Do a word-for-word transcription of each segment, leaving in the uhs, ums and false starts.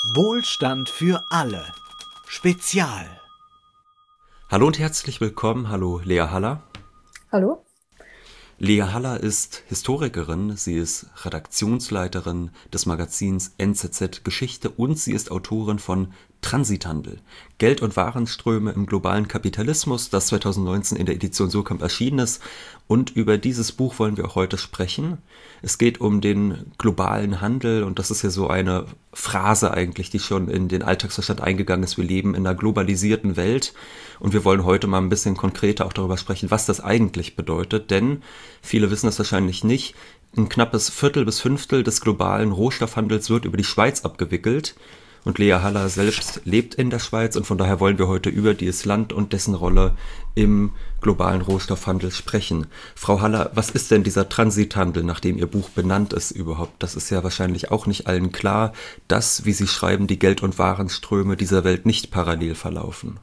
Wohlstand für alle. Spezial. Hallo und herzlich willkommen. Hallo Lea Haller. Hallo. Lea Haller ist Historikerin, sie ist Redaktionsleiterin des Magazins N Z Z Geschichte und sie ist Autorin von Transithandel. Geld- und Warenströme im globalen Kapitalismus, das zweitausendneunzehn in der Edition Surkamp erschienen ist. Und über dieses Buch wollen wir auch heute sprechen. Es geht um den globalen Handel und das ist ja so eine Phrase eigentlich, die schon in den Alltagsverstand eingegangen ist. Wir leben in einer globalisierten Welt und wir wollen heute mal ein bisschen konkreter auch darüber sprechen, was das eigentlich bedeutet. Denn viele wissen das wahrscheinlich nicht. Ein knappes Viertel bis Fünftel des globalen Rohstoffhandels wird über die Schweiz abgewickelt. Und Lea Haller selbst lebt in der Schweiz und von daher wollen wir heute über dieses Land und dessen Rolle im globalen Rohstoffhandel sprechen. Frau Haller, was ist denn dieser Transithandel, nach dem Ihr Buch benannt ist überhaupt? Das ist ja wahrscheinlich auch nicht allen klar, dass, wie Sie schreiben, die Geld- und Warenströme dieser Welt nicht parallel verlaufen.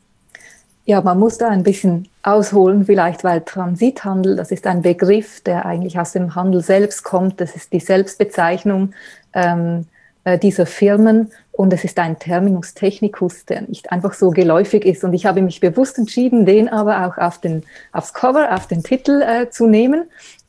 Ja, man muss da ein bisschen ausholen vielleicht, weil Transithandel, das ist ein Begriff, der eigentlich aus dem Handel selbst kommt. Das ist die Selbstbezeichnung ähm, dieser Firmen und es ist ein Terminus technicus, der nicht einfach so geläufig ist. Und ich habe mich bewusst entschieden, den aber auch auf den, aufs Cover, auf den Titel äh, zu nehmen,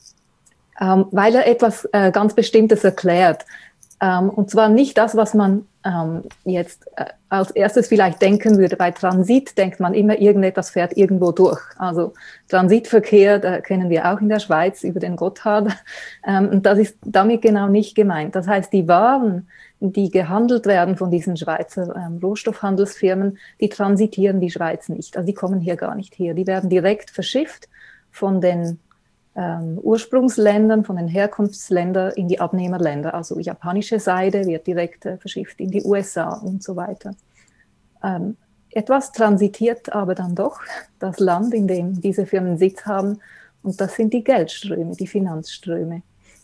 ähm, weil er etwas äh, ganz Bestimmtes erklärt. Ähm, und zwar nicht das, was man ähm, jetzt äh, als erstes vielleicht denken würde. Bei Transit denkt man immer, irgendetwas fährt irgendwo durch. Also Transitverkehr, da kennen wir auch in der Schweiz über den Gotthard. Ähm, und das ist damit genau nicht gemeint. Das heißt, die Waren, die gehandelt werden von diesen Schweizer ähm, Rohstoffhandelsfirmen, die transitieren die Schweiz nicht. Also die kommen hier gar nicht her. Die werden direkt verschifft von den ähm, Ursprungsländern, von den Herkunftsländern in die Abnehmerländer. Also japanische Seide wird direkt äh, verschifft in die U S A und so weiter. Ähm, etwas transitiert aber dann doch das Land, in dem diese Firmen Sitz haben, und das sind die Geldströme, die Finanzströme.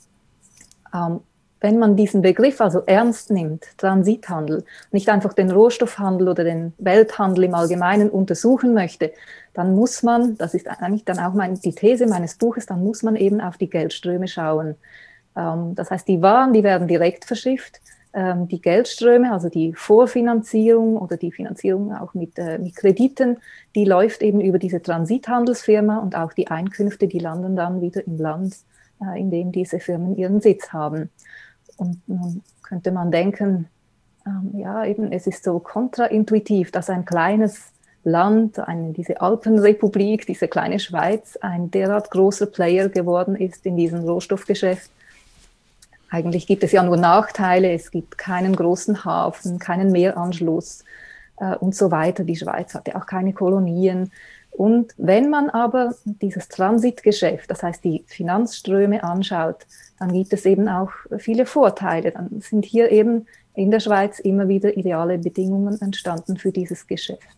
Ähm, Wenn man diesen Begriff also ernst nimmt, Transithandel, nicht einfach den Rohstoffhandel oder den Welthandel im Allgemeinen untersuchen möchte, dann muss man, das ist eigentlich dann auch meine, die These meines Buches, dann muss man eben auf die Geldströme schauen. Ähm, das heißt, die Waren, die werden direkt verschifft, ähm, die Geldströme, also die Vorfinanzierung oder die Finanzierung auch mit, äh, mit Krediten, die läuft eben über diese Transithandelsfirma und auch die Einkünfte, die landen dann wieder im Land, äh, in dem diese Firmen ihren Sitz haben. Und nun könnte man denken, ähm, ja, eben, es ist so kontraintuitiv, dass ein kleines Land, eine, diese Alpenrepublik, diese kleine Schweiz, ein derart großer Player geworden ist in diesem Rohstoffgeschäft. Eigentlich gibt es ja nur Nachteile, es gibt keinen großen Hafen, keinen Meeranschluss äh, und so weiter. Die Schweiz hatte auch keine Kolonien. Und wenn man aber dieses Transitgeschäft, das heißt die Finanzströme anschaut, dann gibt es eben auch viele Vorteile. Dann sind hier eben in der Schweiz immer wieder ideale Bedingungen entstanden für dieses Geschäft.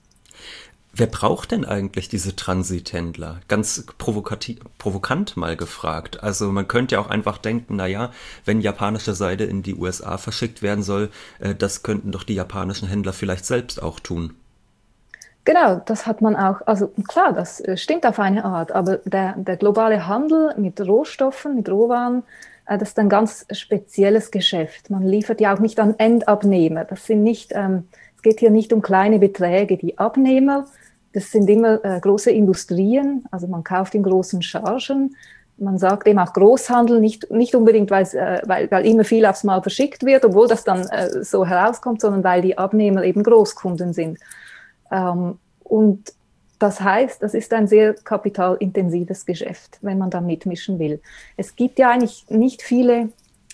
Wer braucht denn eigentlich diese Transithändler? Ganz provokant mal gefragt. Also man könnte ja auch einfach denken, naja, wenn japanische Seide in die U S A verschickt werden soll, äh, das könnten doch die japanischen Händler vielleicht selbst auch tun. Genau, das hat man auch, also klar, das stimmt auf eine Art, aber der, der globale Handel mit Rohstoffen, mit Rohwaren, äh, das ist ein ganz spezielles Geschäft. Man liefert ja auch nicht an Endabnehmer. Das sind nicht, ähm, es geht hier nicht um kleine Beträge. Die Abnehmer, das sind immer äh, große Industrien, also man kauft in großen Chargen. Man sagt eben auch Großhandel, nicht, nicht unbedingt, äh, weil, weil immer viel aufs Mal verschickt wird, obwohl das dann äh, so herauskommt, sondern weil die Abnehmer eben Großkunden sind. Ähm, und das heißt, das ist ein sehr kapitalintensives Geschäft, wenn man da mitmischen will. Es gibt ja eigentlich nicht viele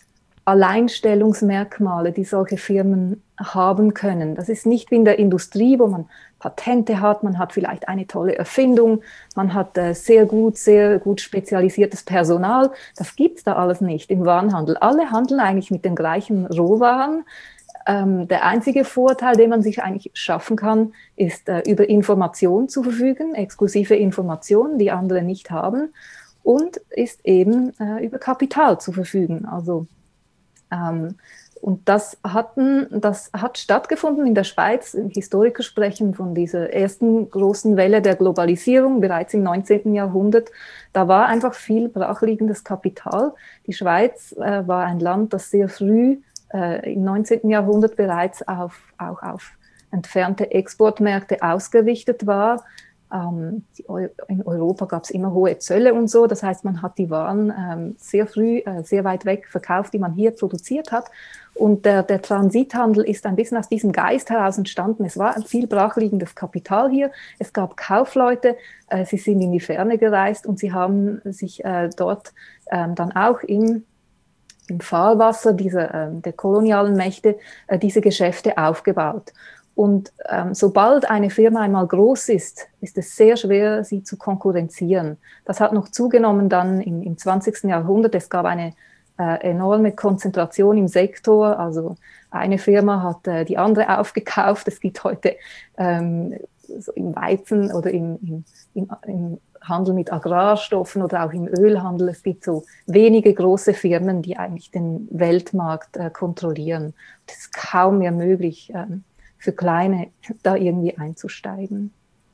Alleinstellungsmerkmale, die solche Firmen haben können. Das ist nicht wie in der Industrie, wo man Patente hat, man hat vielleicht eine tolle Erfindung, man hat äh, sehr gut, sehr gut spezialisiertes Personal. Das gibt es da alles nicht im Warenhandel. Alle handeln eigentlich mit den gleichen Rohwaren. Ähm, der einzige Vorteil, den man sich eigentlich schaffen kann, ist, äh, über Informationen zu verfügen, exklusive Informationen, die andere nicht haben, und ist eben äh, über Kapital zu verfügen. Also, ähm, und das, hatten, das hat stattgefunden in der Schweiz. Historiker sprechen von dieser ersten großen Welle der Globalisierung bereits im neunzehnten Jahrhundert. Da war einfach viel brachliegendes Kapital. Die Schweiz äh, war ein Land, das sehr früh äh, im neunzehnten Jahrhundert bereits auf, auch auf entfernte Exportmärkte ausgerichtet war. Ähm, die, in Europa gab es immer hohe Zölle und so. Das heißt, man hat die Waren ähm, sehr früh, äh, sehr weit weg verkauft, die man hier produziert hat. Und der, der Transithandel ist ein bisschen aus diesem Geist heraus entstanden. Es war ein viel brachliegendes Kapital hier. Es gab Kaufleute, äh, sie sind in die Ferne gereist und sie haben sich äh, dort ähm, dann auch im, im Fahrwasser dieser, äh, der kolonialen Mächte äh, diese Geschäfte aufgebaut. Und ähm, sobald eine Firma einmal groß ist, ist es sehr schwer, sie zu konkurrenzieren. Das hat noch zugenommen dann im, im zwanzigsten Jahrhundert. Es gab eine äh, enorme Konzentration im Sektor. Also eine Firma hat äh, die andere aufgekauft. Es gibt heute ähm, so im Weizen oder im, im, im, im Handel mit Agrarstoffen oder auch im Ölhandel, es gibt so wenige große Firmen, die eigentlich den Weltmarkt äh, kontrollieren. Es ist kaum mehr möglich, ähm, für Kleine da irgendwie einzusteigen.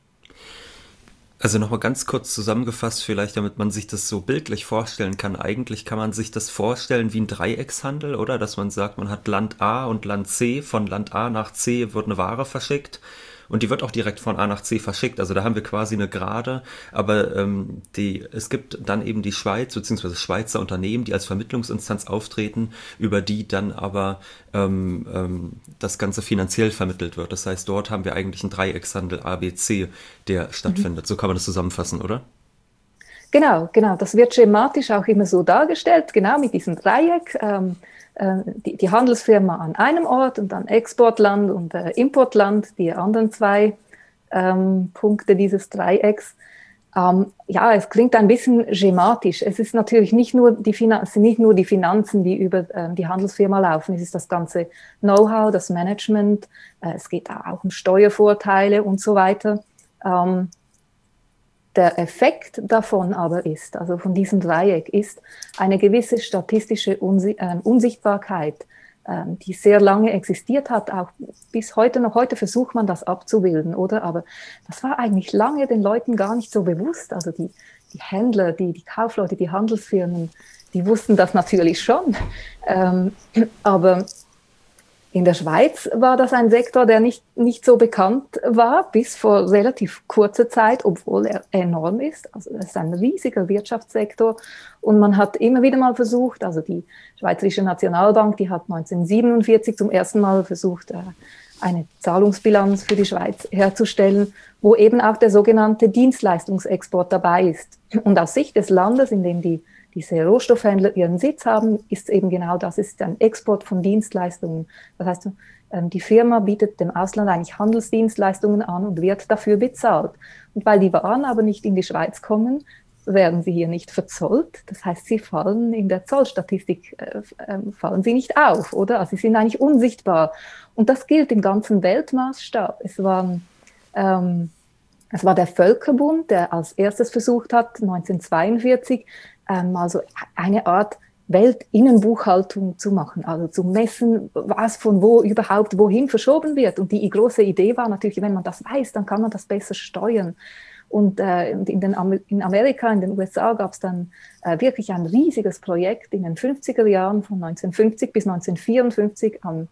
Also nochmal ganz kurz zusammengefasst, vielleicht damit man sich das so bildlich vorstellen kann. Eigentlich kann man sich das vorstellen wie ein Dreieckshandel, oder? Dass man sagt, man hat Land A und Land C. Von Land A nach C wird eine Ware verschickt. Und die wird auch direkt von A nach C verschickt. Also da haben wir quasi eine Gerade. Aber ähm, die, es gibt dann eben die Schweiz bzw. Schweizer Unternehmen, die als Vermittlungsinstanz auftreten, über die dann aber ähm, ähm, das Ganze finanziell vermittelt wird. Das heißt, dort haben wir eigentlich einen Dreieckshandel A B C, der stattfindet. Mhm. So kann man das zusammenfassen, oder? Genau, genau. Das wird schematisch auch immer so dargestellt, genau mit diesem Dreieck. Ähm, Die, die Handelsfirma an einem Ort und dann Exportland und äh, Importland, die anderen zwei ähm, Punkte dieses Dreiecks. Ähm, ja, es klingt ein bisschen schematisch. Es ist natürlich nicht nur die, Finan- es sind nicht nur die Finanzen, die über ähm, die Handelsfirma laufen. Es ist das ganze Know-how, das Management. Äh, es geht auch um Steuervorteile und so weiter. Ähm, Der Effekt davon aber ist, also von diesem Dreieck, ist eine gewisse statistische Unsi- äh, Unsichtbarkeit, äh, die sehr lange existiert hat, auch bis heute noch. Heute versucht man das abzubilden, oder? Aber das war eigentlich lange den Leuten gar nicht so bewusst. Also die, die Händler, die, die Kaufleute, die Handelsfirmen, die wussten das natürlich schon. Ähm, aber in der Schweiz war das ein Sektor, der nicht, nicht so bekannt war, bis vor relativ kurzer Zeit, obwohl er enorm ist. Also es ist ein riesiger Wirtschaftssektor. Und man hat immer wieder mal versucht, also die Schweizerische Nationalbank, die hat neunzehnhundertsiebenundvierzig zum ersten Mal versucht, eine Zahlungsbilanz für die Schweiz herzustellen, wo eben auch der sogenannte Dienstleistungsexport dabei ist. Und aus Sicht des Landes, in dem die diese Rohstoffhändler ihren Sitz haben, ist eben genau das, ist ein Export von Dienstleistungen. Das heißt, die Firma bietet dem Ausland eigentlich Handelsdienstleistungen an und wird dafür bezahlt. Und weil die Waren aber nicht in die Schweiz kommen, werden sie hier nicht verzollt. Das heißt, sie fallen in der Zollstatistik, äh, äh, fallen sie nicht auf, oder? Also sie sind eigentlich unsichtbar. Und das gilt im ganzen Weltmaßstab. Es waren... Ähm, Es war der Völkerbund, der als erstes versucht hat, neunzehnhundertzweiundvierzig, ähm, also eine Art Weltinnenbuchhaltung zu machen, also zu messen, was von wo überhaupt wohin verschoben wird. Und die große Idee war natürlich, wenn man das weiß, dann kann man das besser steuern. Und äh, in, den, in Amerika, in den U S A gab es dann äh, wirklich ein riesiges Projekt in den fünfziger Jahren, von neunzehnhundertfünfzig bis neunzehnhundertvierundfünfzig am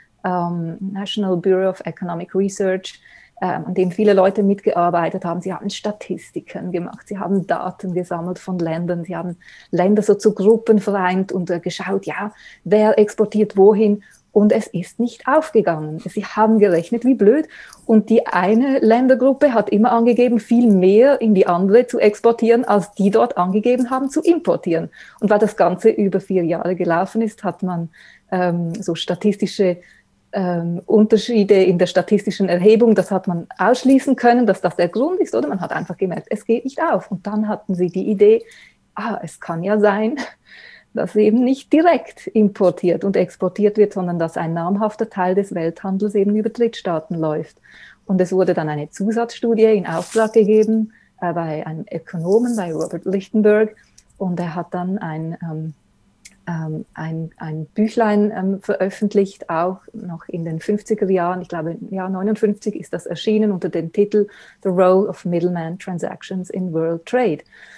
ähm, National Bureau of Economic Research, an dem viele Leute mitgearbeitet haben. Sie haben Statistiken gemacht, sie haben Daten gesammelt von Ländern, sie haben Länder so zu Gruppen vereint und äh, geschaut, ja, wer exportiert wohin, und es ist nicht aufgegangen. Sie haben gerechnet, wie blöd, und die eine Ländergruppe hat immer angegeben, viel mehr in die andere zu exportieren, als die dort angegeben haben, zu importieren. Und weil das Ganze über vier Jahre gelaufen ist, hat man ähm, so statistische Ähm, Unterschiede in der statistischen Erhebung, das hat man ausschließen können, dass das der Grund ist, oder? Man hat einfach gemerkt, es geht nicht auf. Und dann hatten sie die Idee, ah, es kann ja sein, dass eben nicht direkt importiert und exportiert wird, sondern dass ein namhafter Teil des Welthandels eben über Drittstaaten läuft. Und es wurde dann eine Zusatzstudie in Auftrag gegeben äh, bei einem Ökonomen, bei Robert Lichtenberg, und er hat dann ein ähm, Ähm, ein, ein Büchlein ähm, veröffentlicht, auch noch in den fünfziger Jahren. Ich glaube, im Jahr neunundfünfzig ist das erschienen unter dem Titel The Role of Middleman Transactions in World Trade.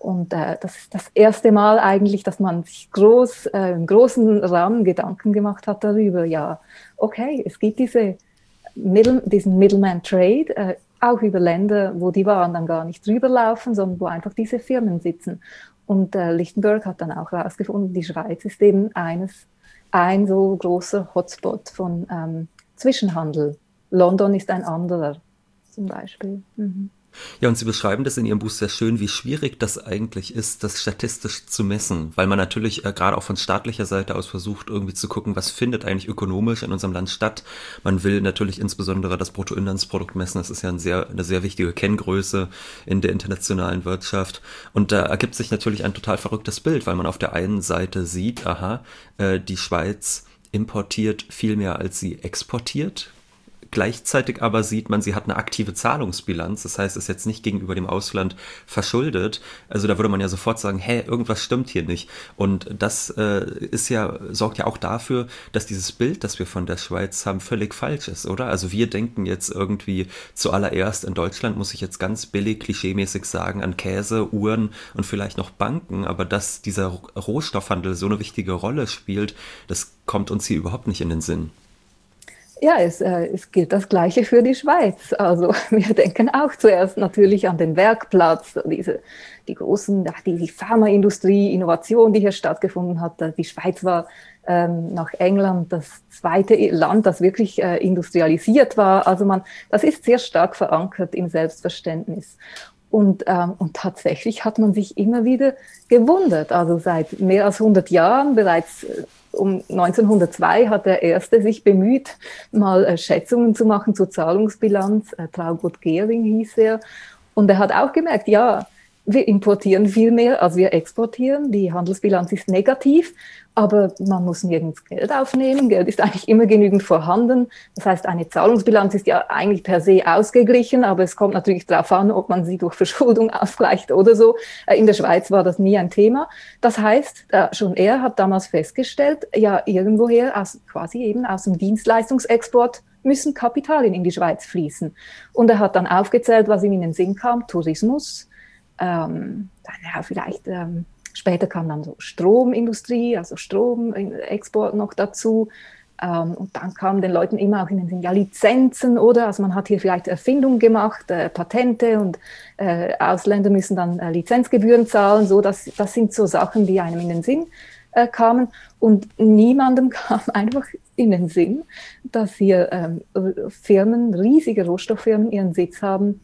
Und äh, das ist das erste Mal eigentlich, dass man sich groß, äh, im großen Rahmen Gedanken gemacht hat darüber, ja, okay, es gibt diese Middle, diesen Middleman Trade, äh, auch über Länder, wo die Waren dann gar nicht drüber laufen, sondern wo einfach diese Firmen sitzen. Und äh, Lichtenberg hat dann auch herausgefunden, die Schweiz ist eben eines, ein so großer Hotspot von ähm, Zwischenhandel. London ist ein anderer, zum Beispiel. Mhm. Ja, und Sie beschreiben das in Ihrem Buch sehr schön, wie schwierig das eigentlich ist, das statistisch zu messen, weil man natürlich äh, gerade auch von staatlicher Seite aus versucht, irgendwie zu gucken, was findet eigentlich ökonomisch in unserem Land statt. Man will natürlich insbesondere das Bruttoinlandsprodukt messen, das ist ja ein sehr, eine sehr wichtige Kenngröße in der internationalen Wirtschaft. Und da ergibt sich natürlich ein total verrücktes Bild, weil man auf der einen Seite sieht, aha, äh, die Schweiz importiert viel mehr, als sie exportiert. Gleichzeitig aber sieht man, sie hat eine aktive Zahlungsbilanz, das heißt, es ist jetzt nicht gegenüber dem Ausland verschuldet. Also da würde man ja sofort sagen, hä, irgendwas stimmt hier nicht. Und das äh, ist ja, sorgt ja auch dafür, dass dieses Bild, das wir von der Schweiz haben, völlig falsch ist, oder? Also wir denken jetzt irgendwie zuallererst, in Deutschland muss ich jetzt ganz billig, klischeemäßig sagen, an Käse, Uhren und vielleicht noch Banken, aber dass dieser Rohstoffhandel so eine wichtige Rolle spielt, das kommt uns hier überhaupt nicht in den Sinn. Ja, es, äh, es gilt das Gleiche für die Schweiz. Also wir denken auch zuerst natürlich an den Werkplatz, diese, die großen, die, die Pharmaindustrie, Innovation, die hier stattgefunden hat. Die Schweiz war ähm, nach England das zweite Land, das wirklich äh, industrialisiert war. Also man, das ist sehr stark verankert im Selbstverständnis. Und, ähm, und tatsächlich hat man sich immer wieder gewundert. Also seit mehr als hundert Jahren, bereits äh, um neunzehnhundertzwei hat der Erste sich bemüht, mal äh, Schätzungen zu machen zur Zahlungsbilanz. Äh, Traugott Gehring hieß er. Und er hat auch gemerkt, ja, wir importieren viel mehr, als wir exportieren. Die Handelsbilanz ist negativ, aber man muss nirgends Geld aufnehmen. Geld ist eigentlich immer genügend vorhanden. Das heißt, eine Zahlungsbilanz ist ja eigentlich per se ausgeglichen, aber es kommt natürlich darauf an, ob man sie durch Verschuldung ausgleicht oder so. In der Schweiz war das nie ein Thema. Das heißt, schon er hat damals festgestellt, ja, irgendwoher, aus, quasi eben aus dem Dienstleistungsexport, müssen Kapitalien in die Schweiz fließen. Und er hat dann aufgezählt, was ihm in den Sinn kam: Tourismus, ähm, dann, ja, vielleicht ähm, später kam dann so Stromindustrie, also Stromexport noch dazu. Ähm, und dann kamen den Leuten immer auch in den Sinn, ja, Lizenzen, oder? Also man hat hier vielleicht Erfindungen gemacht, äh, Patente, und äh, Ausländer müssen dann äh, Lizenzgebühren zahlen. So, das, das sind so Sachen, die einem in den Sinn äh, kamen. Und niemandem kam einfach in den Sinn, dass hier ähm, Firmen, riesige Rohstofffirmen ihren Sitz haben,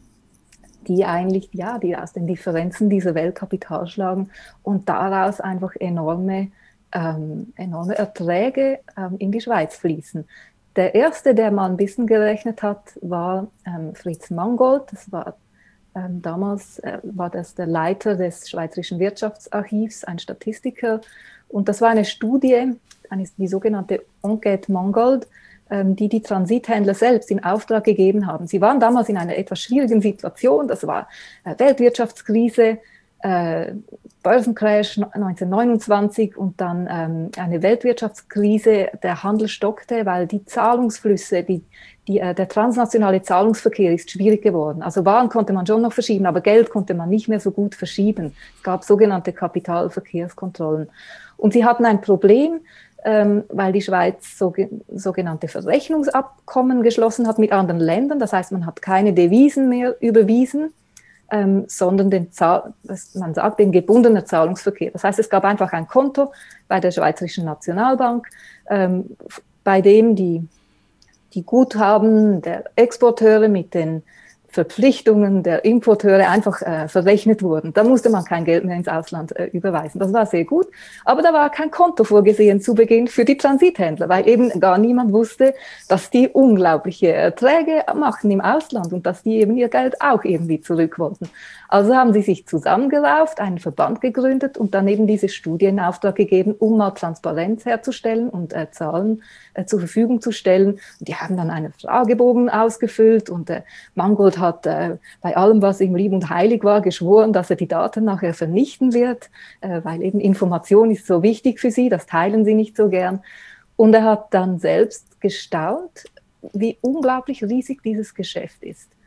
die eigentlich, ja, die aus den Differenzen dieser Welt Kapital schlagen und daraus einfach enorme, ähm, enorme Erträge ähm, in die Schweiz fließen. Der erste, der mal ein bisschen gerechnet hat, war ähm, Fritz Mangold. Das war ähm, damals äh, war das der Leiter des Schweizerischen Wirtschaftsarchivs, ein Statistiker. Und das war eine Studie, eine, die sogenannte Enquête Mangold, die die Transithändler selbst in Auftrag gegeben haben. Sie waren damals in einer etwas schwierigen Situation. Das war äh, Weltwirtschaftskrise, äh, Börsencrash neunzehnhundertneunundzwanzig und dann ähm, eine Weltwirtschaftskrise. Der Handel stockte, weil die Zahlungsflüsse, die, die, äh, der transnationale Zahlungsverkehr ist schwierig geworden. Also Waren konnte man schon noch verschieben, aber Geld konnte man nicht mehr so gut verschieben. Es gab sogenannte Kapitalverkehrskontrollen. Und sie hatten ein Problem, Ähm, weil die Schweiz so, sogenannte Verrechnungsabkommen geschlossen hat mit anderen Ländern. Das heißt, man hat keine Devisen mehr überwiesen, ähm, sondern den Zahl, man sagt den gebundenen Zahlungsverkehr. Das heißt, es gab einfach ein Konto bei der Schweizerischen Nationalbank, ähm, bei dem die, die Guthaben der Exporteure mit den Verpflichtungen der Importeure einfach äh, verrechnet wurden. Da musste man kein Geld mehr ins Ausland äh, überweisen. Das war sehr gut. Aber da war kein Konto vorgesehen zu Beginn für die Transithändler, weil eben gar niemand wusste, dass die unglaubliche Erträge machen im Ausland und dass die eben ihr Geld auch irgendwie zurück wollten. Also haben sie sich zusammengerauft, einen Verband gegründet und dann eben diese Studie in Auftrag gegeben, um mal Transparenz herzustellen und äh, Zahlen äh, zur Verfügung zu stellen. Und die haben dann einen Fragebogen ausgefüllt und äh, Mangold hat äh, bei allem, was ihm lieb und heilig war, geschworen, dass er die Daten nachher vernichten wird, äh, weil eben Information ist so wichtig für sie, das teilen sie nicht so gern. Und er hat dann selbst gestaunt, wie unglaublich riesig dieses Geschäft ist.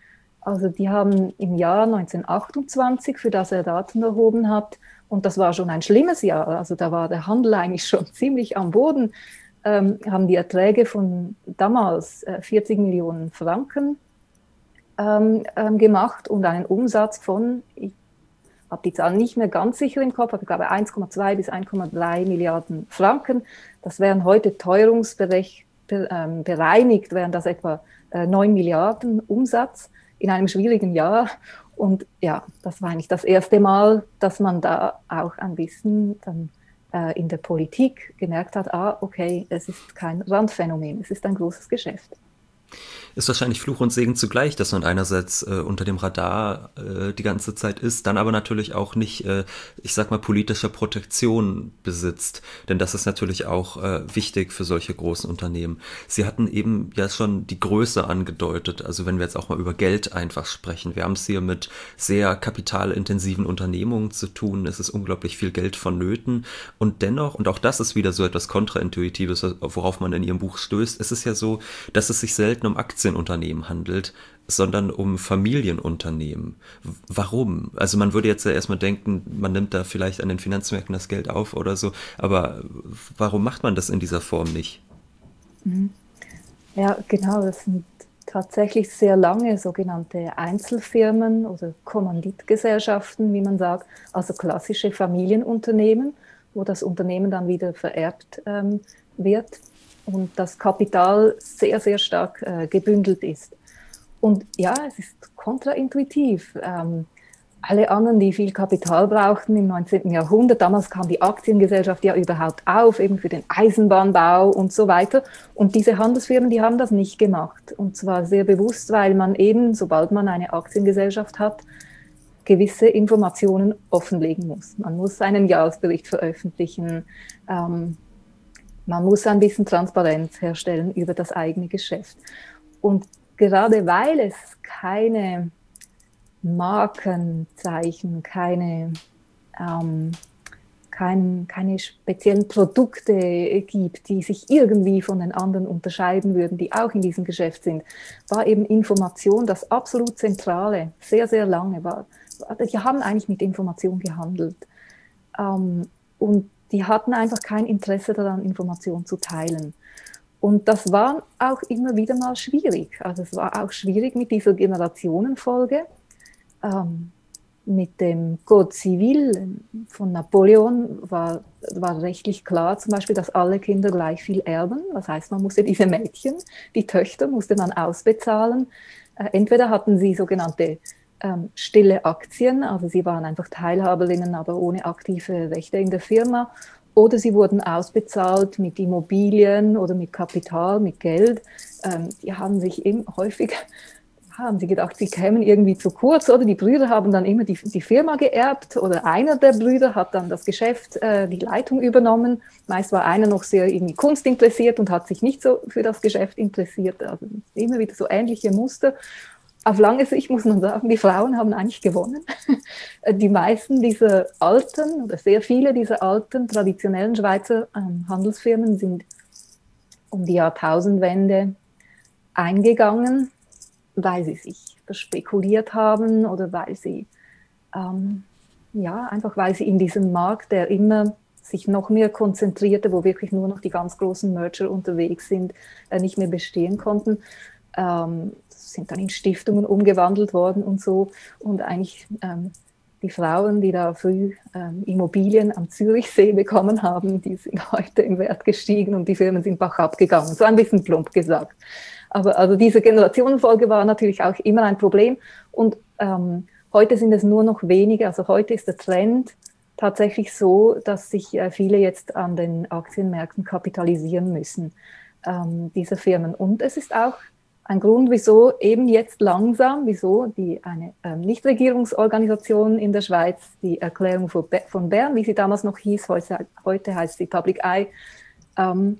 Also die haben im Jahr neunzehnhundertachtundzwanzig, für das er Daten erhoben hat, und das war schon ein schlimmes Jahr, also da war der Handel eigentlich schon ziemlich am Boden, ähm, haben die Erträge von damals äh, vierzig Millionen Franken ähm, ähm, gemacht und einen Umsatz von, ich habe die Zahl nicht mehr ganz sicher im Kopf, aber ich glaube eins Komma zwei bis eins Komma drei Milliarden Franken. Das wären heute teuerungsbereinigt, wären das etwa äh, neun Milliarden Umsatz in einem schwierigen Jahr. Und ja, das war eigentlich das erste Mal, dass man da auch ein bisschen dann äh, in der Politik gemerkt hat, ah, okay, es ist kein Randphänomen, es ist ein großes Geschäft. Ist wahrscheinlich Fluch und Segen zugleich, dass man einerseits äh, unter dem Radar äh, die ganze Zeit ist, dann aber natürlich auch nicht, äh, ich sag mal, politische Protektion besitzt. Denn das ist natürlich auch äh, wichtig für solche großen Unternehmen. Sie hatten eben ja schon die Größe angedeutet, also wenn wir jetzt auch mal über Geld einfach sprechen. Wir haben es hier mit sehr kapitalintensiven Unternehmungen zu tun, es ist unglaublich viel Geld vonnöten und dennoch, und auch das ist wieder so etwas Kontraintuitives, worauf man in Ihrem Buch stößt, es ist ja so, dass es sich selten um Aktienunternehmen handelt, sondern um Familienunternehmen. Warum? Also man würde jetzt ja erstmal denken, man nimmt da vielleicht an den Finanzmärkten das Geld auf oder so, aber warum macht man das in dieser Form nicht? Ja, genau, das sind tatsächlich sehr lange sogenannte Einzelfirmen oder Kommanditgesellschaften, wie man sagt, also klassische Familienunternehmen, wo das Unternehmen dann wieder vererbt ähm, wird und das Kapital sehr, sehr stark äh, gebündelt ist. Und ja, es ist kontraintuitiv. Ähm, alle anderen, die viel Kapital brauchten im neunzehnten Jahrhundert, damals kam die Aktiengesellschaft ja überhaupt auf, eben für den Eisenbahnbau und so weiter. Und diese Handelsfirmen, die haben das nicht gemacht. Und zwar sehr bewusst, weil man eben, sobald man eine Aktiengesellschaft hat, gewisse Informationen offenlegen muss. Man muss einen Jahresbericht veröffentlichen, ähm, man muss ein bisschen Transparenz herstellen über das eigene Geschäft. Und gerade weil es keine Markenzeichen, keine, ähm, kein, keine speziellen Produkte gibt, die sich irgendwie von den anderen unterscheiden würden, die auch in diesem Geschäft sind, war eben Information das absolut Zentrale, sehr, sehr lange. War, die haben eigentlich mit Information gehandelt. Ähm, und die hatten einfach kein Interesse daran, Informationen zu teilen. Und das war auch immer wieder mal schwierig. Also es war auch schwierig mit dieser Generationenfolge. Ähm, mit dem Code Civil von Napoleon war, war rechtlich klar, zum Beispiel, dass alle Kinder gleich viel erben. Das heißt, man musste diese Mädchen, die Töchter, musste man ausbezahlen. Äh, entweder hatten sie sogenannte ähm, stille Aktien, also sie waren einfach Teilhaberinnen, aber ohne aktive Rechte in der Firma. Oder sie wurden ausbezahlt mit Immobilien oder mit Kapital, mit Geld. Ähm, die haben sich eben häufig, haben sie gedacht, sie kämen irgendwie zu kurz. Oder die Brüder haben dann immer die, die Firma geerbt. Oder einer der Brüder hat dann das Geschäft, äh, die Leitung übernommen. Meist war einer noch sehr irgendwie Kunst interessiert und hat sich nicht so für das Geschäft interessiert. Also immer wieder so ähnliche Muster. Auf lange Sicht muss man sagen, die Frauen haben eigentlich gewonnen. Die meisten dieser alten oder sehr viele dieser alten traditionellen Schweizer ähm, Handelsfirmen sind um die Jahrtausendwende eingegangen, weil sie sich verspekuliert haben oder weil sie, ähm, ja, einfach weil sie in diesem Markt, der immer sich noch mehr konzentrierte, wo wirklich nur noch die ganz großen Merger unterwegs sind, äh, nicht mehr bestehen konnten. Ähm, sind dann in Stiftungen umgewandelt worden und so. Und eigentlich ähm, die Frauen, die da früh ähm, Immobilien am Zürichsee bekommen haben, die sind heute im Wert gestiegen und die Firmen sind bach abgegangen. So ein bisschen plump gesagt. Aber also diese Generationenfolge war natürlich auch immer ein Problem. Und ähm, heute sind es nur noch wenige. Also heute ist der Trend tatsächlich so, dass sich äh, viele jetzt an den Aktienmärkten kapitalisieren müssen, ähm, diese Firmen. Und es ist auch ein Grund, wieso eben jetzt langsam, wieso die, eine ähm, Nichtregierungsorganisation in der Schweiz, die Erklärung von Bern, wie sie damals noch hieß, heute, heute heißt sie Public Eye, ähm,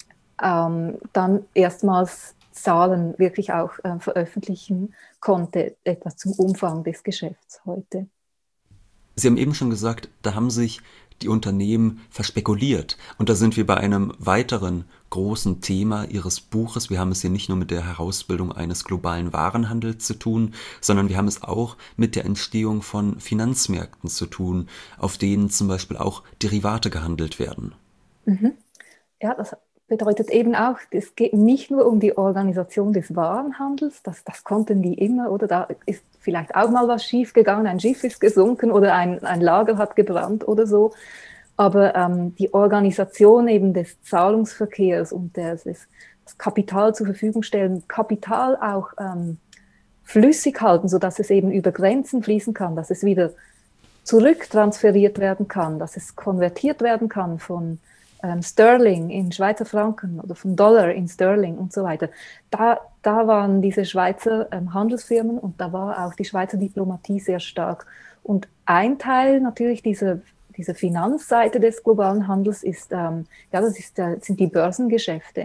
ähm, dann erstmals Zahlen wirklich auch äh, veröffentlichen konnte, etwas zum Umfang des Geschäfts heute. Sie haben eben schon gesagt, da haben sich die Unternehmen verspekuliert. Und da sind wir bei einem weiteren großen Thema Ihres Buches. Wir haben es hier nicht nur mit der Herausbildung eines globalen Warenhandels zu tun, sondern wir haben es auch mit der Entstehung von Finanzmärkten zu tun, auf denen zum Beispiel auch Derivate gehandelt werden. Mhm. Ja, das bedeutet eben auch, es geht nicht nur um die Organisation des Warenhandels, das, das konnten die immer, oder da ist vielleicht auch mal was schiefgegangen, ein Schiff ist gesunken oder ein, ein Lager hat gebrannt oder so. Aber ähm, die Organisation eben des Zahlungsverkehrs und des, des, das Kapital zur Verfügung stellen, Kapital auch ähm, flüssig halten, sodass es eben über Grenzen fließen kann, dass es wieder zurücktransferiert werden kann, dass es konvertiert werden kann von ähm, Sterling in Schweizer Franken oder von Dollar in Sterling und so weiter. Da, da waren diese Schweizer ähm, Handelsfirmen und da war auch die Schweizer Diplomatie sehr stark. Und ein Teil natürlich dieser Diese Finanzseite des globalen Handels ist, ähm, ja, das ist, äh, sind die Börsengeschäfte.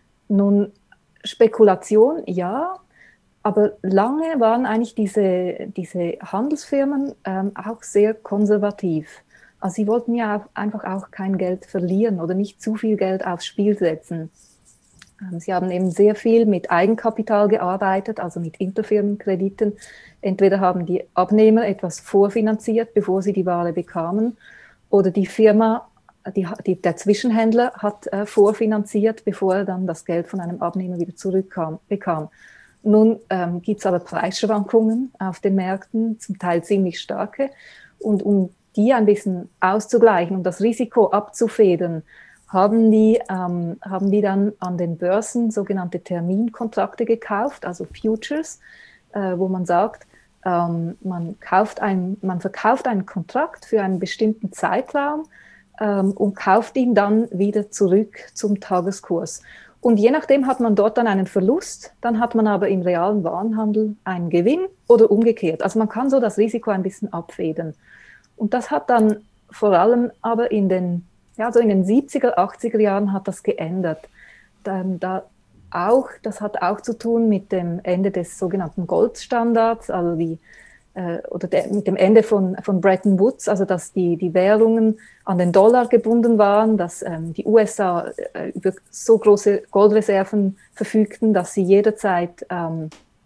Nun, Spekulation, ja, aber lange waren eigentlich diese, diese Handelsfirmen ähm, auch sehr konservativ. Also sie wollten ja auch, einfach auch kein Geld verlieren oder nicht zu viel Geld aufs Spiel setzen. Ähm, sie haben eben sehr viel mit Eigenkapital gearbeitet, also mit Interfirmenkrediten. Entweder haben die Abnehmer etwas vorfinanziert, bevor sie die Ware bekamen, oder die Firma, die, die, der Zwischenhändler hat äh, vorfinanziert, bevor er dann das Geld von einem Abnehmer wieder zurückkam, bekam. Nun ähm, gibt es aber Preisschwankungen auf den Märkten, zum Teil ziemlich starke. Und um die ein bisschen auszugleichen, um das Risiko abzufedern, haben die, ähm, haben die dann an den Börsen sogenannte Terminkontrakte gekauft, also Futures, äh, wo man sagt, ähm, man, kauft ein, man verkauft einen Kontrakt für einen bestimmten Zeitraum ähm, und kauft ihn dann wieder zurück zum Tageskurs. Und je nachdem hat man dort dann einen Verlust, dann hat man aber im realen Warenhandel einen Gewinn oder umgekehrt. Also man kann so das Risiko ein bisschen abfedern. Und das hat dann vor allem aber in den, ja, so in den siebziger, achtziger Jahren hat das geändert. Dann, da auch, das hat auch zu tun mit dem Ende des sogenannten Goldstandards, also die, äh, oder der, mit dem Ende von, von Bretton Woods, also dass die, die Währungen an den Dollar gebunden waren, dass ähm, die U S A äh, über so große Goldreserven verfügten, dass sie jederzeit ähm,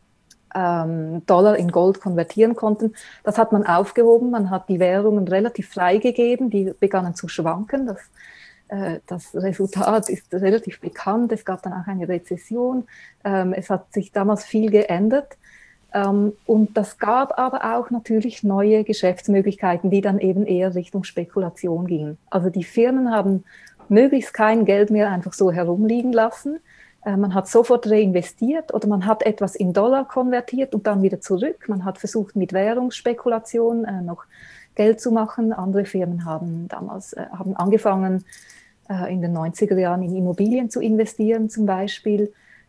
ähm, Dollar in Gold konvertieren konnten. Das hat man aufgehoben, man hat die Währungen relativ freigegeben, die begannen zu schwanken. Das, äh, das Resultat ist relativ bekannt, es gab dann auch eine Rezession, ähm, es hat sich damals viel geändert. Ähm, und das gab aber auch natürlich neue Geschäftsmöglichkeiten, die dann eben eher Richtung Spekulation gingen. Also die Firmen haben möglichst kein Geld mehr einfach so herumliegen lassen. Äh, man hat sofort reinvestiert oder man hat etwas in Dollar konvertiert und dann wieder zurück. Man hat versucht, mit Währungsspekulation äh, noch Geld zu machen. Andere Firmen haben damals äh, haben angefangen, äh, in den neunziger Jahren in Immobilien zu investieren zum Beispiel.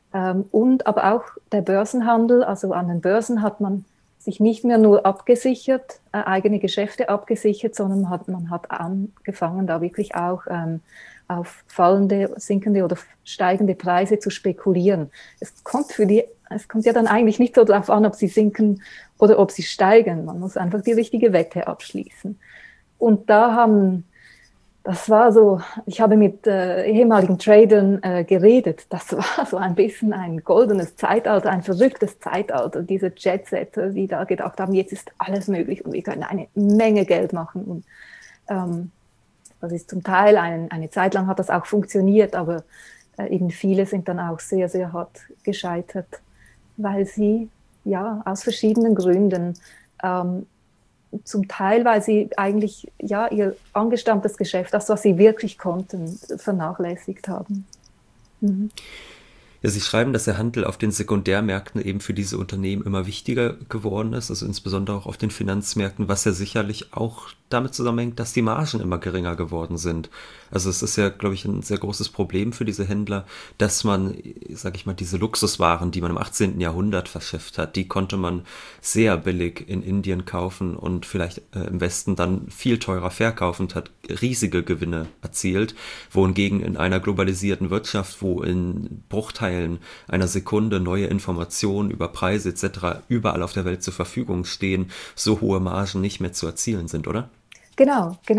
Und aber auch der Börsenhandel, also an den Börsen hat man sich nicht mehr nur abgesichert, äh, eigene Geschäfte abgesichert, sondern man hat, man hat angefangen, da wirklich auch ähm, auf fallende, sinkende oder steigende Preise zu spekulieren. Es kommt, für die, es kommt ja dann eigentlich nicht so darauf an, ob sie sinken oder ob sie steigen. Man muss einfach die richtige Wette abschließen. Und da haben Das war so, ich habe mit äh, ehemaligen Tradern äh, geredet, das war so ein bisschen ein goldenes Zeitalter, ein verrücktes Zeitalter, diese Jetsetter, die da gedacht haben, jetzt ist alles möglich und wir können eine Menge Geld machen. Und ähm, das ist zum Teil, ein, eine Zeit lang hat das auch funktioniert, aber äh, eben viele sind dann auch sehr, sehr hart gescheitert, weil sie ja aus verschiedenen Gründen ähm, zum Teil, weil sie eigentlich ja ihr angestammtes Geschäft, das, was sie wirklich konnten, vernachlässigt haben. Mhm. Ja, Sie schreiben, dass der Handel auf den Sekundärmärkten eben für diese Unternehmen immer wichtiger geworden ist, also insbesondere auch auf den Finanzmärkten, was ja sicherlich auch damit zusammenhängt, dass die Margen immer geringer geworden sind. Also es ist ja, glaube ich, ein sehr großes Problem für diese Händler, dass man, sage ich mal, diese Luxuswaren, die man im achtzehnten Jahrhundert verschifft hat, die konnte man sehr billig in Indien kaufen und vielleicht äh, im Westen dann viel teurer verkaufen und hat riesige Gewinne erzielt, wohingegen in einer globalisierten Wirtschaft, wo in Bruchteilen einer Sekunde neue Informationen über Preise et cetera überall auf der Welt zur Verfügung stehen, so hohe Margen nicht mehr zu erzielen sind, oder? Genau, genau.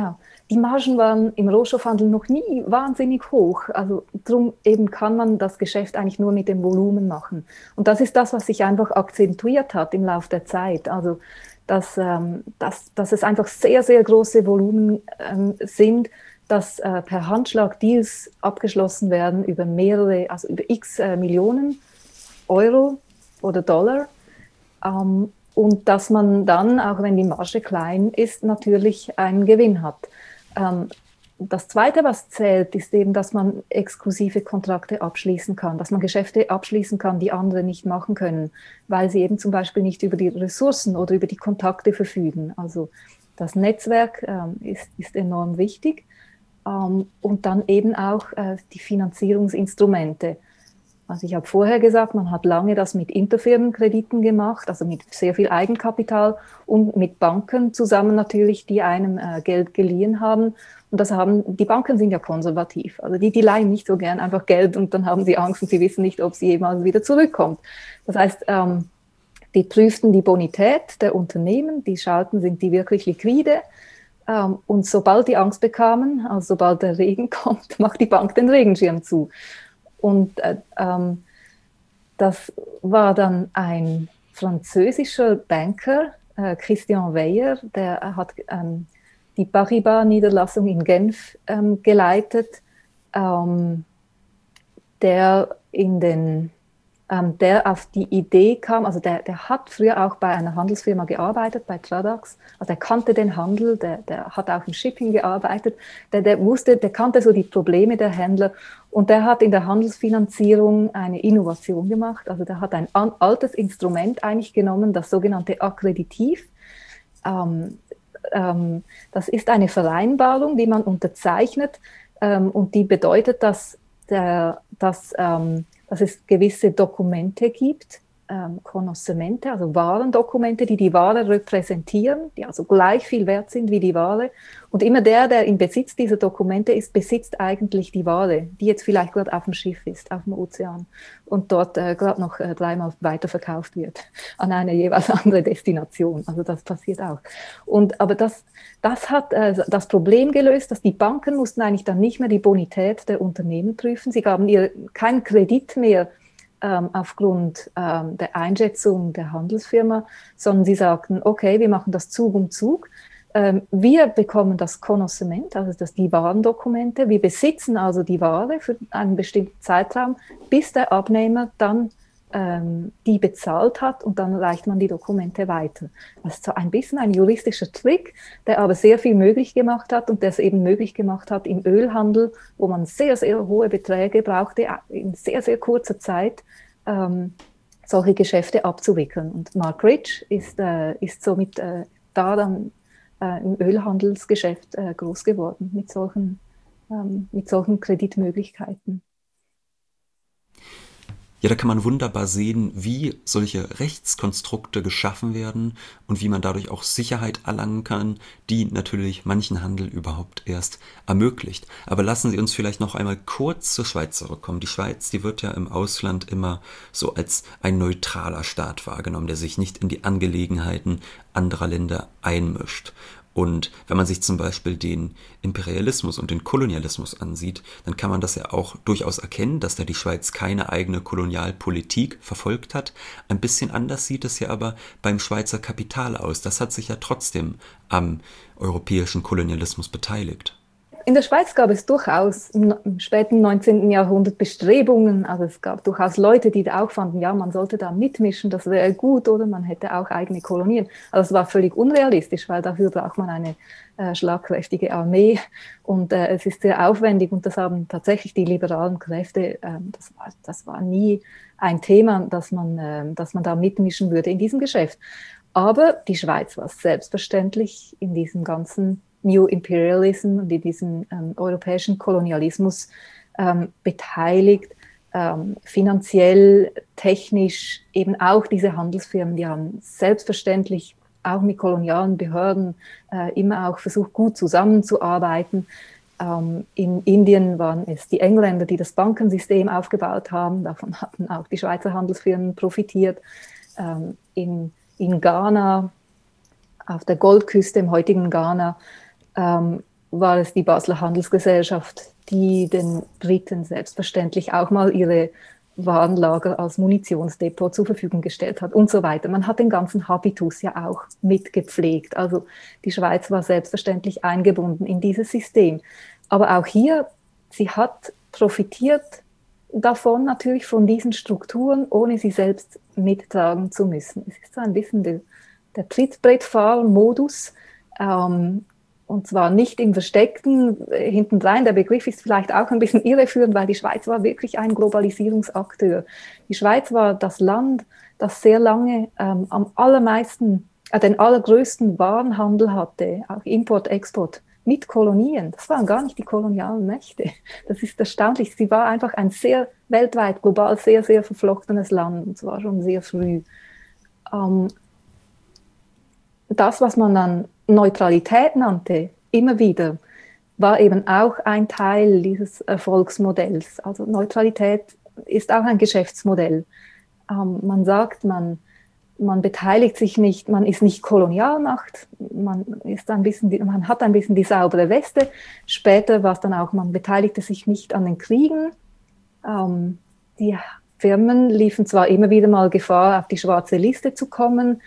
die Margen waren im Rohstoffhandel noch nie wahnsinnig hoch. Also darum eben kann man das Geschäft eigentlich nur mit dem Volumen machen. Und das ist das, was sich einfach akzentuiert hat im Laufe der Zeit. Also dass, ähm, dass, dass es einfach sehr, sehr große Volumen ähm, sind, dass äh, per Handschlag Deals abgeschlossen werden über mehrere, also über x äh, Millionen Euro oder Dollar. Ähm, und dass man dann, auch wenn die Marge klein ist, natürlich einen Gewinn hat. Ähm, das Zweite, was zählt, ist eben, dass man exklusive Kontrakte abschließen kann, dass man Geschäfte abschließen kann, die andere nicht machen können, weil sie eben zum Beispiel nicht über die Ressourcen oder über die Kontakte verfügen. Also das Netzwerk ähm, ist, ist enorm wichtig. Ähm, und dann eben auch äh, die Finanzierungsinstrumente. Also ich habe vorher gesagt, man hat lange das mit Interfirmenkrediten gemacht, also mit sehr viel Eigenkapital und mit Banken zusammen natürlich, die einem äh, Geld geliehen haben. Und das haben, die Banken sind ja konservativ. Also die, die leihen nicht so gern einfach Geld und dann haben sie Angst und sie wissen nicht, ob sie jemals wieder zurückkommt. Das heißt, ähm, die prüften die Bonität der Unternehmen, die schauten, sind die wirklich liquide. Ähm, und sobald die Angst bekamen, also sobald der Regen kommt, macht die Bank den Regenschirm zu. Und äh, ähm, das war dann ein französischer Banker, äh, Christian Weyer, der hat ähm, die Paribas-Niederlassung in Genf ähm, geleitet, ähm, der in den Ähm, der auf die Idee kam, also der, der hat früher auch bei einer Handelsfirma gearbeitet, bei Tradax, also er kannte den Handel, der, der hat auch im Shipping gearbeitet, der, der wusste, der kannte so die Probleme der Händler und der hat in der Handelsfinanzierung eine Innovation gemacht, also der hat ein an, altes Instrument eigentlich genommen, das sogenannte Akkreditiv. Ähm, ähm, das ist eine Vereinbarung, die man unterzeichnet ähm, und die bedeutet, dass, der, dass ähm, dass es gewisse Dokumente gibt, ähm, Konnossemente, also Warendokumente, die die Ware repräsentieren, die also gleich viel wert sind wie die Ware. Und immer der, der im Besitz dieser Dokumente ist, besitzt eigentlich die Ware, die jetzt vielleicht gerade auf dem Schiff ist, auf dem Ozean und dort äh, gerade noch äh, dreimal weiterverkauft wird an eine jeweils andere Destination. Also das passiert auch. Und, aber das, das hat äh, das Problem gelöst, dass die Banken mussten eigentlich dann nicht mehr die Bonität der Unternehmen prüfen. Sie gaben ihr keinen Kredit mehr ähm, aufgrund ähm, der Einschätzung der Handelsfirma, sondern sie sagten, okay, wir machen das Zug um Zug. Ähm, wir bekommen das Konnossement, also das, die Warendokumente. Wir besitzen also die Ware für einen bestimmten Zeitraum, bis der Abnehmer dann ähm, die bezahlt hat und dann reicht man die Dokumente weiter. Das ist so ein bisschen ein juristischer Trick, der aber sehr viel möglich gemacht hat und der es eben möglich gemacht hat im Ölhandel, wo man sehr, sehr hohe Beträge brauchte, in sehr, sehr kurzer Zeit ähm, solche Geschäfte abzuwickeln. Und Mark Rich ist, äh, ist somit äh, da dann äh, im Ölhandelsgeschäft äh, groß geworden mit solchen, ähm, mit solchen Kreditmöglichkeiten. Ja, da kann man wunderbar sehen, wie solche Rechtskonstrukte geschaffen werden und wie man dadurch auch Sicherheit erlangen kann, die natürlich manchen Handel überhaupt erst ermöglicht. Aber lassen Sie uns vielleicht noch einmal kurz zur Schweiz zurückkommen. Die Schweiz, die wird ja im Ausland immer so als ein neutraler Staat wahrgenommen, der sich nicht in die Angelegenheiten anderer Länder einmischt. Und wenn man sich zum Beispiel den Imperialismus und den Kolonialismus ansieht, dann kann man das ja auch durchaus erkennen, dass da die Schweiz keine eigene Kolonialpolitik verfolgt hat. Ein bisschen anders sieht es ja aber beim Schweizer Kapital aus. Das hat sich ja trotzdem am europäischen Kolonialismus beteiligt. In der Schweiz gab es durchaus im, im späten neunzehnten Jahrhundert Bestrebungen, also es gab durchaus Leute, die da auch fanden, ja, man sollte da mitmischen, das wäre gut, oder man hätte auch eigene Kolonien. Also es war völlig unrealistisch, weil dafür braucht man eine äh, schlagkräftige Armee und äh, es ist sehr aufwendig und das haben tatsächlich die liberalen Kräfte, äh, das, war, das war nie ein Thema, dass man, äh, dass man da mitmischen würde in diesem Geschäft. Aber die Schweiz war selbstverständlich in diesem ganzen New Imperialism und in diesem ähm, europäischen Kolonialismus ähm, beteiligt, ähm, finanziell, technisch, eben auch diese Handelsfirmen, die haben selbstverständlich auch mit kolonialen Behörden äh, immer auch versucht, gut zusammenzuarbeiten. Ähm, in Indien waren es die Engländer, die das Bankensystem aufgebaut haben, davon hatten auch die Schweizer Handelsfirmen profitiert. Ähm, in, in Ghana, auf der Goldküste im heutigen Ghana, Ähm, war es die Basler Handelsgesellschaft, die den Briten selbstverständlich auch mal ihre Warenlager als Munitionsdepot zur Verfügung gestellt hat und so weiter. Man hat den ganzen Habitus ja auch mitgepflegt. Also die Schweiz war selbstverständlich eingebunden in dieses System. Aber auch hier, sie hat profitiert davon natürlich von diesen Strukturen, ohne sie selbst mittragen zu müssen. Es ist so ein bisschen der, der Trittbrettfahren-Modus, ähm, und zwar nicht im Versteckten, äh, hintendrein. Der Begriff ist vielleicht auch ein bisschen irreführend, weil die Schweiz war wirklich ein Globalisierungsakteur. Die Schweiz war das Land, das sehr lange ähm, am allermeisten, äh, den allergrößten Warenhandel hatte, auch Import, Export, mit Kolonien. Das waren gar nicht die kolonialen Mächte. Das ist erstaunlich. Sie war einfach ein sehr weltweit, global sehr, sehr verflochtenes Land, und zwar schon sehr früh. Ähm, das, was man dann Neutralität nannte, immer wieder, war eben auch ein Teil dieses Erfolgsmodells. Also Neutralität ist auch ein Geschäftsmodell. Ähm, man sagt, man, man beteiligt sich nicht, man ist nicht Kolonialmacht, man, ist ein bisschen, man hat ein bisschen die saubere Weste. Später war es dann auch, man beteiligte sich nicht an den Kriegen. Ähm, die Firmen liefen zwar immer wieder mal Gefahr, auf die schwarze Liste zu kommen,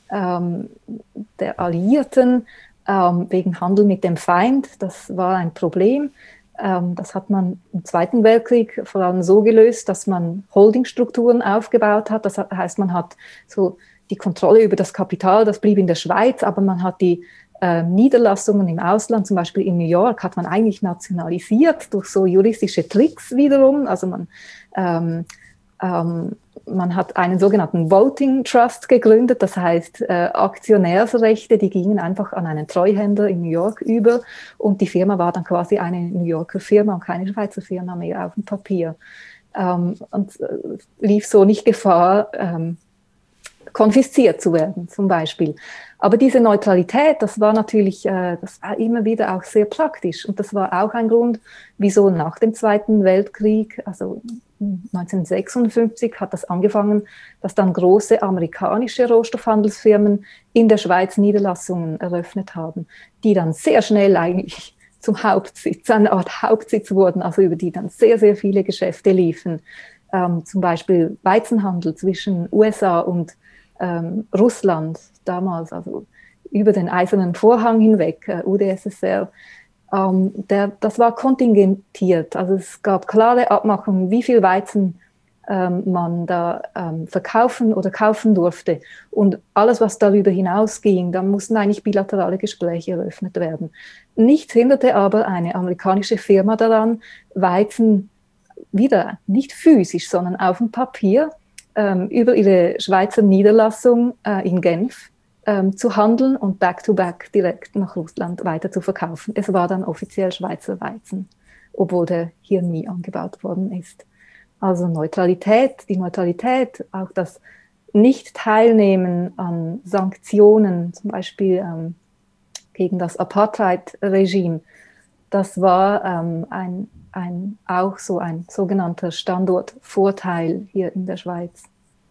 ähm, der Alliierten, ähm, wegen Handel mit dem Feind. Das war ein Problem. Ähm, das hat man im Zweiten Weltkrieg vor allem so gelöst, dass man Holdingstrukturen aufgebaut hat. Das heißt, man hat so die Kontrolle über das Kapital, das blieb in der Schweiz, aber man hat die äh, Niederlassungen im Ausland, zum Beispiel in New York, hat man eigentlich nationalisiert durch so juristische Tricks wiederum. Also man ähm, ähm, Man hat einen sogenannten Voting Trust gegründet, das heißt äh, Aktionärsrechte, die gingen einfach an einen Treuhänder in New York über, und die Firma war dann quasi eine New Yorker Firma und keine Schweizer Firma mehr auf dem Papier. Ähm, und äh, lief so nicht Gefahr, ähm, konfisziert zu werden zum Beispiel. Aber diese Neutralität, das war natürlich, äh, das war immer wieder auch sehr praktisch, und das war auch ein Grund, wieso nach dem Zweiten Weltkrieg, also neunzehnhundertsechsundfünfzig hat das angefangen, dass dann große amerikanische Rohstoffhandelsfirmen in der Schweiz Niederlassungen eröffnet haben, die dann sehr schnell eigentlich zum Hauptsitz, eine Art Hauptsitz wurden, also über die dann sehr, sehr viele Geschäfte liefen. Ähm, zum Beispiel Weizenhandel zwischen U S A und ähm, Russland damals, also über den Eisernen Vorhang hinweg, äh, U d S S R. Um, der, das war kontingentiert, also es gab klare Abmachungen, wie viel Weizen ähm, man da ähm, verkaufen oder kaufen durfte, und alles, was darüber hinausging, da mussten eigentlich bilaterale Gespräche eröffnet werden. Nichts hinderte aber eine amerikanische Firma daran, Weizen wieder nicht physisch, sondern auf dem Papier ähm, über ihre Schweizer Niederlassung äh, in Genf zu handeln und back-to-back direkt nach Russland weiter zu verkaufen. Es war dann offiziell Schweizer Weizen, obwohl der hier nie angebaut worden ist. Also Neutralität, die Neutralität, auch das Nicht-Teilnehmen an Sanktionen, zum Beispiel ähm, gegen das Apartheid-Regime, das war ähm, ein, ein, auch so ein sogenannter Standortvorteil hier in der Schweiz.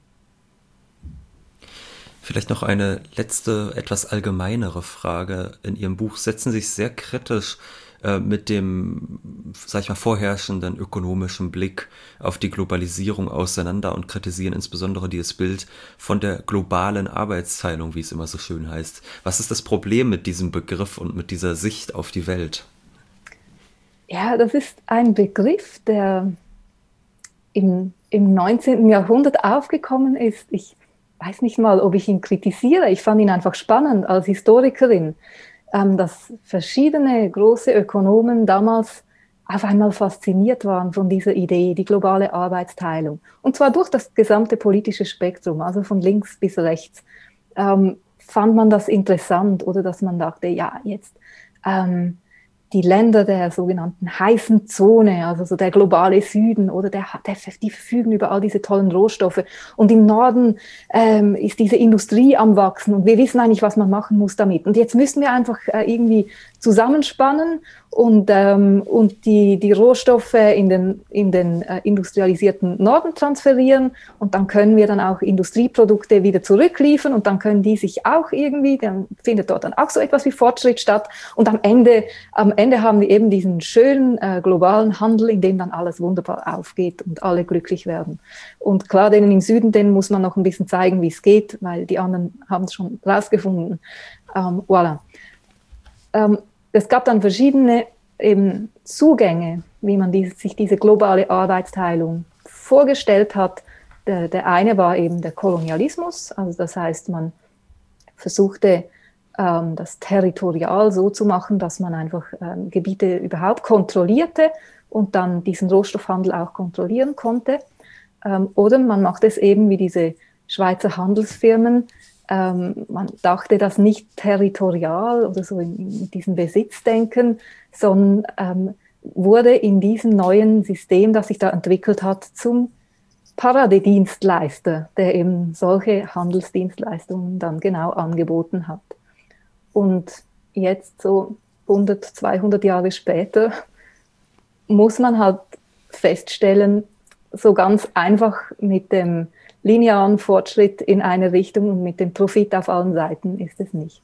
Vielleicht noch eine letzte, etwas allgemeinere Frage. In Ihrem Buch setzen Sie sich sehr kritisch äh, mit dem, sag ich mal, vorherrschenden ökonomischen Blick auf die Globalisierung auseinander und kritisieren insbesondere dieses Bild von der globalen Arbeitsteilung, wie es immer so schön heißt. Was ist das Problem mit diesem Begriff und mit dieser Sicht auf die Welt? Ja, das ist ein Begriff, der im, im neunzehnten Jahrhundert aufgekommen ist. Ich weiß nicht mal, ob ich ihn kritisiere. Ich fand ihn einfach spannend als Historikerin, ähm, dass verschiedene große Ökonomen damals auf einmal fasziniert waren von dieser Idee, die globale Arbeitsteilung. Und zwar durch das gesamte politische Spektrum, also von links bis rechts, ähm, fand man das interessant, oder dass man dachte, ja, jetzt ähm, die Länder der sogenannten heißen Zone, also so der globale Süden, oder der, der, die verfügen über all diese tollen Rohstoffe. Und im Norden ähm, ist diese Industrie am Wachsen, und wir wissen eigentlich, was man machen muss damit. Und jetzt müssen wir einfach äh, irgendwie zusammenspannen und, ähm, und die, die Rohstoffe in den, in den äh, industrialisierten Norden transferieren und dann können wir dann auch Industrieprodukte wieder zurückliefern und dann können die sich auch irgendwie, dann findet dort dann auch so etwas wie Fortschritt statt und am Ende, am Ende haben wir eben diesen schönen äh, globalen Handel, in dem dann alles wunderbar aufgeht und alle glücklich werden. Und klar, denen im Süden, denen muss man noch ein bisschen zeigen, wie es geht, weil die anderen haben es schon rausgefunden. Ähm, voilà. Ähm, es gab dann verschiedene eben Zugänge, wie man diese, sich diese globale Arbeitsteilung vorgestellt hat. Der, der eine war eben der Kolonialismus, also das heißt, man versuchte ähm, das territorial so zu machen, dass man einfach ähm, Gebiete überhaupt kontrollierte und dann diesen Rohstoffhandel auch kontrollieren konnte. Ähm, oder man macht es eben wie diese Schweizer Handelsfirmen. Ähm, man dachte das nicht territorial oder so in, in diesem Besitzdenken, sondern ähm, wurde in diesem neuen System, das sich da entwickelt hat, zum Paradedienstleister, der eben solche Handelsdienstleistungen dann genau angeboten hat. Und jetzt so hundert, zweihundert Jahre später muss man halt feststellen, so ganz einfach mit dem linearen Fortschritt in eine Richtung und mit dem Profit auf allen Seiten ist es nicht.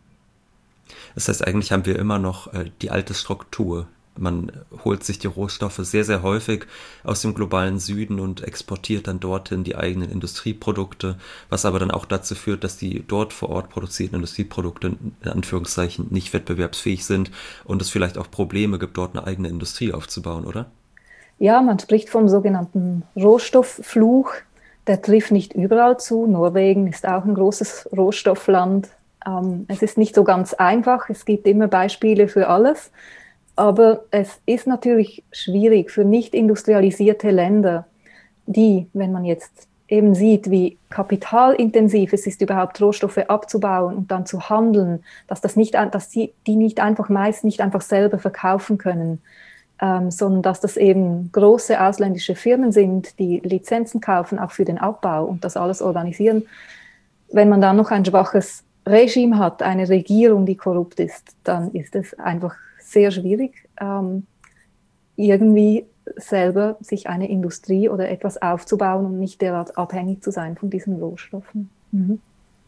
Das heißt, eigentlich haben wir immer noch äh, die alte Struktur. Man holt sich die Rohstoffe sehr, sehr häufig aus dem globalen Süden und exportiert dann dorthin die eigenen Industrieprodukte, was aber dann auch dazu führt, dass die dort vor Ort produzierten Industrieprodukte in Anführungszeichen nicht wettbewerbsfähig sind und es vielleicht auch Probleme gibt, dort eine eigene Industrie aufzubauen, oder? Ja, man spricht vom sogenannten Rohstofffluch. Der trifft nicht überall zu. Norwegen ist auch ein großes Rohstoffland. Ähm, es ist nicht so ganz einfach. Es gibt immer Beispiele für alles. Aber es ist natürlich schwierig für nicht industrialisierte Länder, die, wenn man jetzt eben sieht, wie kapitalintensiv es ist, überhaupt Rohstoffe abzubauen und dann zu handeln, dass, das nicht, dass die, die nicht einfach meist nicht einfach selber verkaufen können, ähm, sondern dass das eben große ausländische Firmen sind, die Lizenzen kaufen, auch für den Abbau und das alles organisieren. Wenn man dann noch ein schwaches Regime hat, eine Regierung, die korrupt ist, dann ist es einfach sehr schwierig, ähm, irgendwie selber sich eine Industrie oder etwas aufzubauen und nicht derart abhängig zu sein von diesen Rohstoffen. Mhm.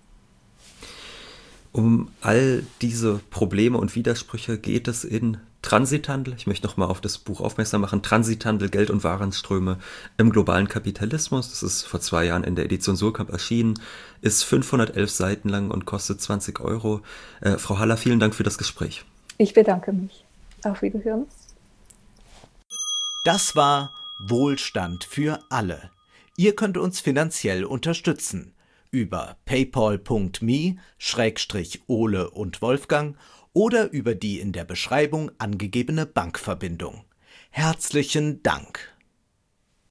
Um all diese Probleme und Widersprüche geht es in Transithandel. Ich möchte nochmal auf das Buch aufmerksam machen. Transithandel, Geld- und Warenströme im globalen Kapitalismus. Das ist vor zwei Jahren in der Edition Surkamp erschienen, ist fünfhundertelf Seiten lang und kostet zwanzig Euro. Äh, Frau Haller, vielen Dank für das Gespräch. Ich bedanke mich. Auf Wiederhören. Das war Wohlstand für alle. Ihr könnt uns finanziell unterstützen über paypal punkt me Schrägstrich Ole und Wolfgang oder über die in der Beschreibung angegebene Bankverbindung. Herzlichen Dank!